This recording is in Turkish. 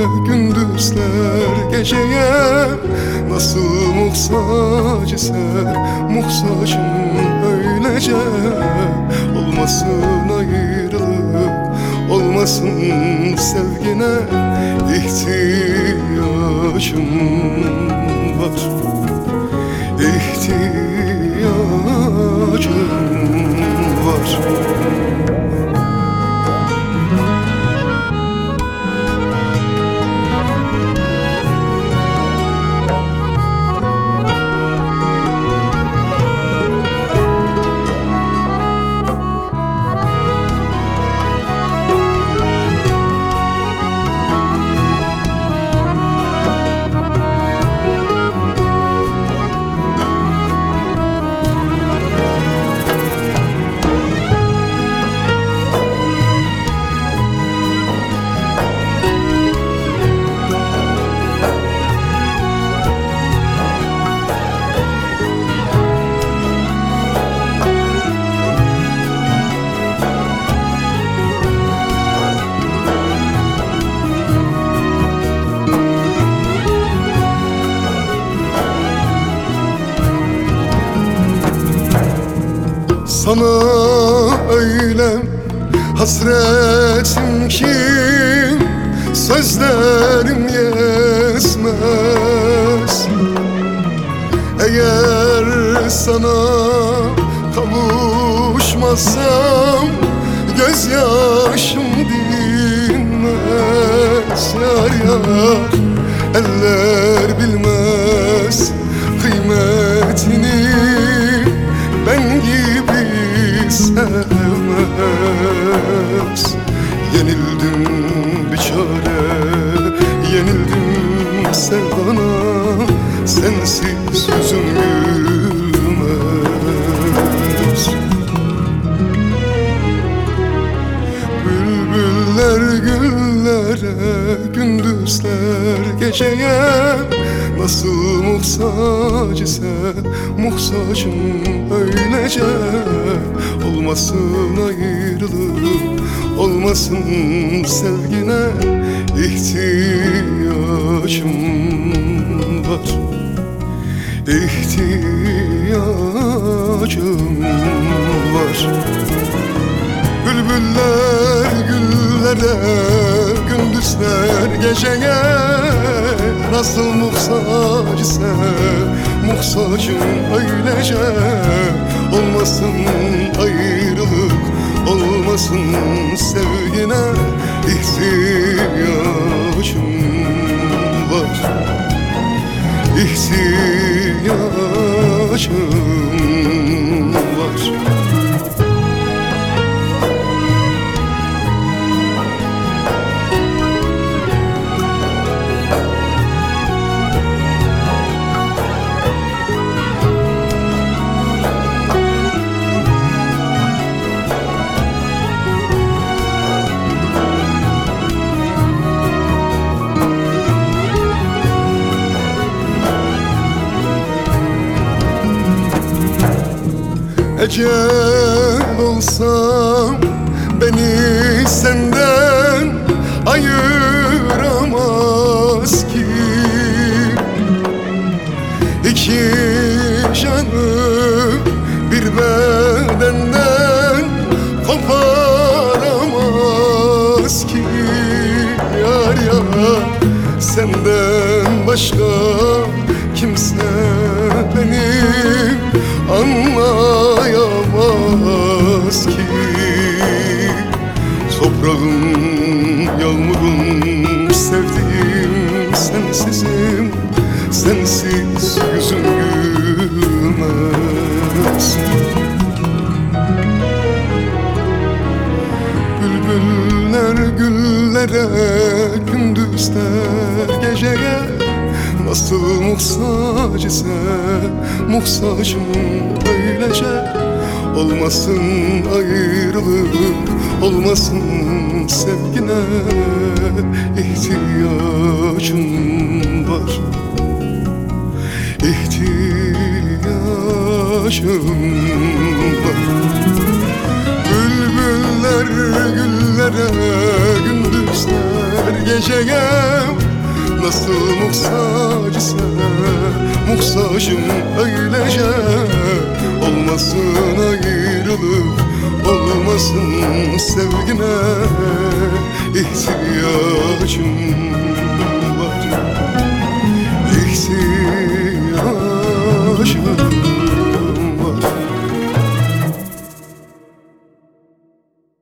gündüzler geceye nasıl muhtaç ise muhtacım öylece. Olmasın ayrılık, olmasın sevgine ihtiyacım var. İhtiyacım var. Sana öyle hasretim ki sözlerim yetmez. Eğer sana kavuşmazsam gözyaşım dinmez. Yar yar eller bilmez kıymetini, ben gibi sevmez. Yenildim biçare, yenildim sevdana, sensiz yüzüm gülmez. Bülbüller güllere, gündüzler geceye nasıl muhtaç ise muhtacım öylece. Olmasın ayrılık, olmasın sevgine ihtiyacım var. İhtiyacım var. Bülbüller güllere, gündüzler geceye nasıl muhtaç ise muhtacım öylece. Olmasın ayrılık, olmasın sevgine ihtiyacım var. İhtiyacım var. Ecel olsam beni senden ayıramaz ki. İki canı bir bedenden koparamaz ki. Yar yar senden başka kimse benim anlayamaz ki. Toprağım, yağmurum, sevdiğim sensizim, sensiz yüzüm gülmez. Bülbüller güllere, gündüzler geceye nasıl muhtaç ise muhtacım öylece. Olmasın ayrılık, olmasın sevgine ihtiyacım var. İhtiyacım var. Bülbüller güllere, gündüzler geceye Nasıl muhtaç ise muhtaçım öylece. Olmasın ayrılık, olmasın sevgine. İhtiyacım var, ihtiyacım.